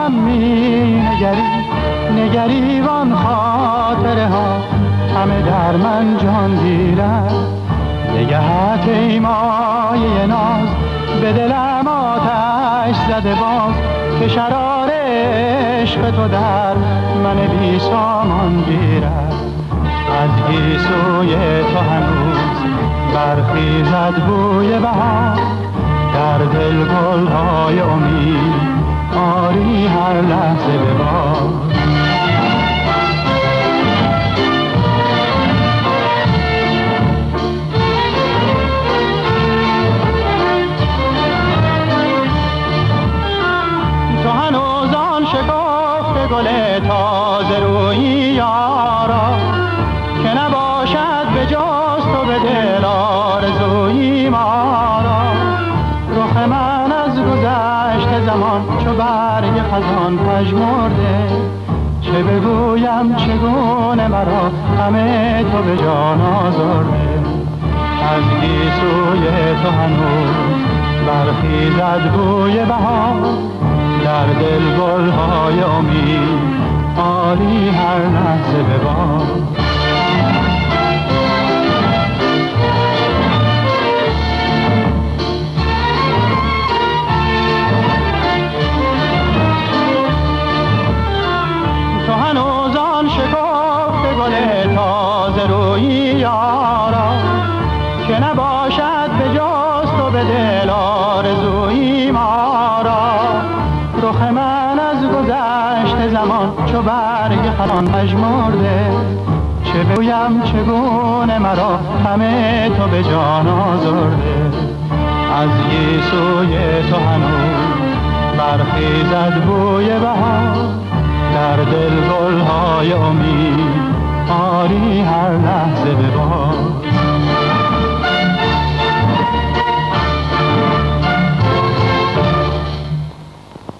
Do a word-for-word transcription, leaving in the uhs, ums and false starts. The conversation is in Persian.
هم می نگری، نگری وان خاطره ها همه در من جان گیرد. نگهت ای مایه ناز به دلم آتش زده باز، که شرار عشق تو در من بی سامان گیرد. از گیسوی تو هنوز برخیزد بوی بهار، در دل گلهای امید آری هر لحظه به بار. تو هنوز آن شکفته گل تازه رویی یارا، که نباشد به جز تو به دل آرزویی ما را. رخ من از گذشته زمان چو برگ خزان پژمرده، چه بگویم چگونه مرا همه تو به جان آزرده. از گیسوی تو هنوز برخیزد بوی بهار، در دل گلهای امید آری هر لحظه به بار. تو هنوز آن شکفته گل تازه رویی یارا، که نباشد به جز تو به دل آرزویی ما را. رخ من از گذشته زمان چو برگ خزان پژمرده، چه بگویم چگونه مرا همه تو به جان آزرده. از گیسوی تو هنوز برخیزد بوی بهار، در دل گلهای امید آری هر لحظه به بار.